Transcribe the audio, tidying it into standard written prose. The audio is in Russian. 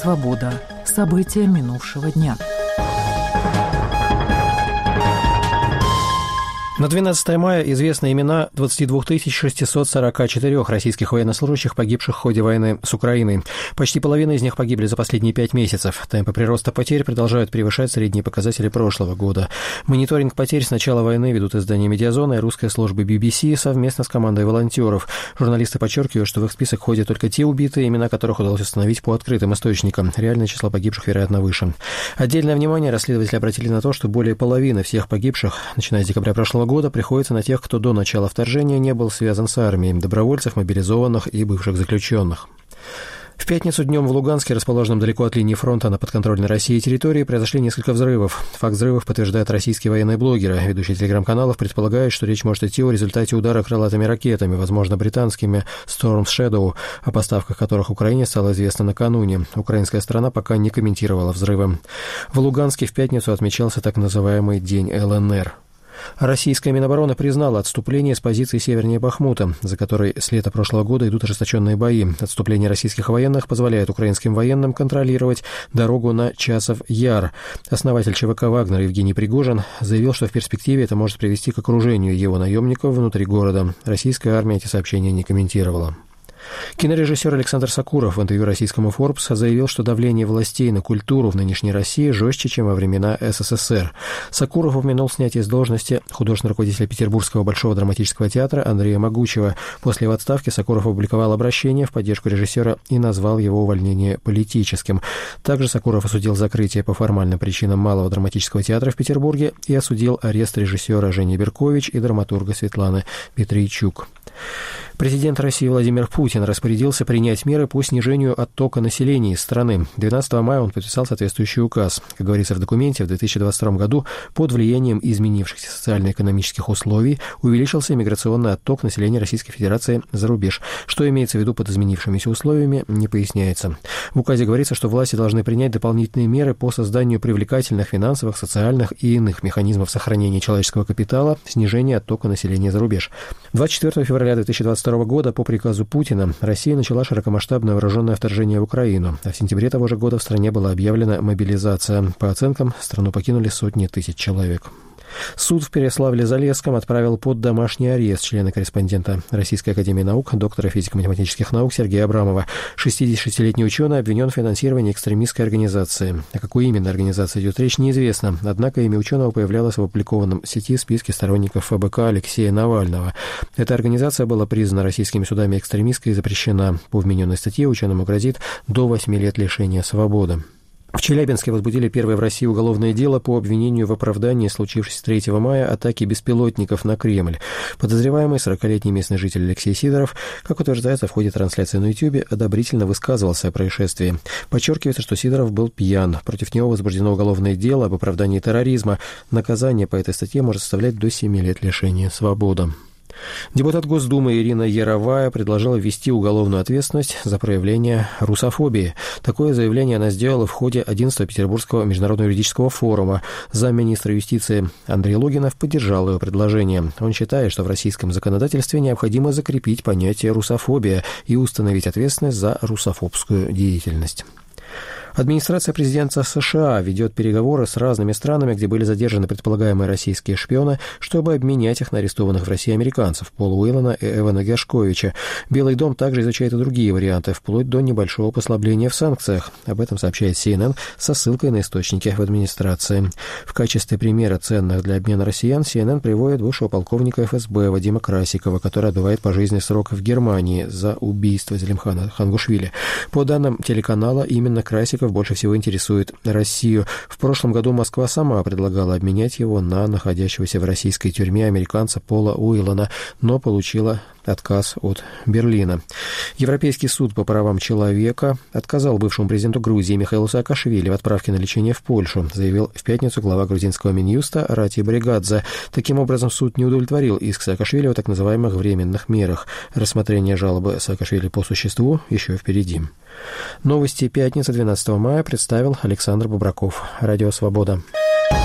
«Свобода». События минувшего дня. На 12 мая известны имена 22 644 российских военнослужащих, погибших в ходе войны с Украиной. Почти половина из них погибли за последние 5 месяцев. Темпы прироста потерь продолжают превышать средние показатели прошлого года. Мониторинг потерь с начала войны ведут издания «Медиазона» и русская служба BBC совместно с командой волонтеров. Журналисты подчеркивают, что в их список входят только те убитые, имена которых удалось установить по открытым источникам. Реальное число погибших, вероятно, выше. Отдельное внимание расследователи обратили на то, что более половины всех погибших, начиная с декабря прошлого года, приходится на тех, кто до начала вторжения не был связан с армией, добровольцев, мобилизованных и бывших заключенных. В пятницу днем в Луганске, расположенном далеко от линии фронта на подконтрольной России территории, произошли несколько взрывов. Факт взрывов подтверждают российские военные блогеры. Ведущие телеграм-каналов предполагают, что речь может идти о результате удара крылатыми ракетами, возможно, британскими Storm Shadow, о поставках которых Украине стало известно накануне. Украинская сторона пока не комментировала взрывы. В Луганске в пятницу отмечался так называемый День ЛНР. Российская Минобороны признала отступление с позиции севернее Бахмута, за которой с лета прошлого года идут ожесточенные бои. Отступление российских военных позволяет украинским военным контролировать дорогу на Часов-Яр. Основатель ЧВК «Вагнер» Евгений Пригожин заявил, что в перспективе это может привести к окружению его наемников внутри города. Российская армия эти сообщения не комментировала. Кинорежиссер Александр Сакуров в интервью российскому Forbes заявил, что давление властей на культуру в нынешней России жестче, чем во времена СССР. Сакуров упомянул снятие с должности художественного руководителя Петербургского Большого драматического театра Андрея Могучего. После его отставки Сакуров опубликовал обращение в поддержку режиссера и назвал его увольнение политическим. Также Сакуров осудил закрытие по формальным причинам Малого драматического театра в Петербурге и осудил арест режиссера Жени Беркович и драматурга Светланы Петрийчук. Президент России Владимир Путин распорядился принять меры по снижению оттока населения из страны. 12 мая он подписал соответствующий указ. Как говорится в документе, в 2022 году под влиянием изменившихся социально-экономических условий увеличился миграционный отток населения Российской Федерации за рубеж. Что имеется в виду под изменившимися условиями, не поясняется. В указе говорится, что власти должны принять дополнительные меры по созданию привлекательных финансовых, социальных и иных механизмов сохранения человеческого капитала, снижения оттока населения за рубеж. 24 февраля 2022 года по приказу Путина Россия начала широкомасштабное вооруженное вторжение в Украину, а в сентябре того же года в стране была объявлена мобилизация. По оценкам, страну покинули сотни тысяч человек. Суд в Переславле-Залесском отправил под домашний арест члена-корреспондента Российской академии наук, доктора физико-математических наук Сергея Абрамова. 66-летний ученый обвинен в финансировании экстремистской организации. О какой именно организации идет речь, неизвестно. Однако имя ученого появлялось в опубликованном в сети списке сторонников ФБК Алексея Навального. Эта организация была признана российскими судами экстремистской и запрещена. По вмененной статье ученому грозит до 8 лет лишения свободы. В Челябинске возбудили первое в России уголовное дело по обвинению в оправдании случившейся 3 мая атаки беспилотников на Кремль. Подозреваемый 40-летний местный житель Алексей Сидоров, как утверждается в ходе трансляции на YouTube, одобрительно высказывался о происшествии. Подчеркивается, что Сидоров был пьян. Против него возбуждено уголовное дело об оправдании терроризма. Наказание по этой статье может составлять до 7 лет лишения свободы. Депутат Госдумы Ирина Яровая предложила ввести уголовную ответственность за проявление русофобии. Такое заявление она сделала в ходе 11-го Петербургского международного юридического форума. Замминистра юстиции Андрей Логинов поддержал ее предложение. Он считает, что в российском законодательстве необходимо закрепить понятие русофобия и установить ответственность за русофобскую деятельность. Администрация президента США ведет переговоры с разными странами, где были задержаны предполагаемые российские шпионы, чтобы обменять их на арестованных в России американцев Пола Уиллана и Эвана Гершковича. Белый дом также изучает и другие варианты, вплоть до небольшого послабления в санкциях. Об этом сообщает CNN со ссылкой на источники в администрации. В качестве примера ценных для обмена россиян CNN приводит бывшего полковника ФСБ Вадима Красикова, который отбывает пожизненный срок в Германии за убийство Зелимхана Хангушвили. По данным телеканала, именно Красиков больше всего интересует Россию. В прошлом году Москва сама предлагала обменять его на находящегося в российской тюрьме американца Пола Уиллана, но получила отказ от Берлина. Европейский суд по правам человека отказал бывшему президенту Грузии Михаилу Саакашвили в отправке на лечение в Польшу, заявил в пятницу глава грузинского Минюста Рати Бригадзе. Таким образом, суд не удовлетворил иск Саакашвили о так называемых временных мерах. Рассмотрение жалобы Саакашвили по существу еще впереди. Новости пятницы 12 мая представил Александр Бубраков. Радио «Свобода».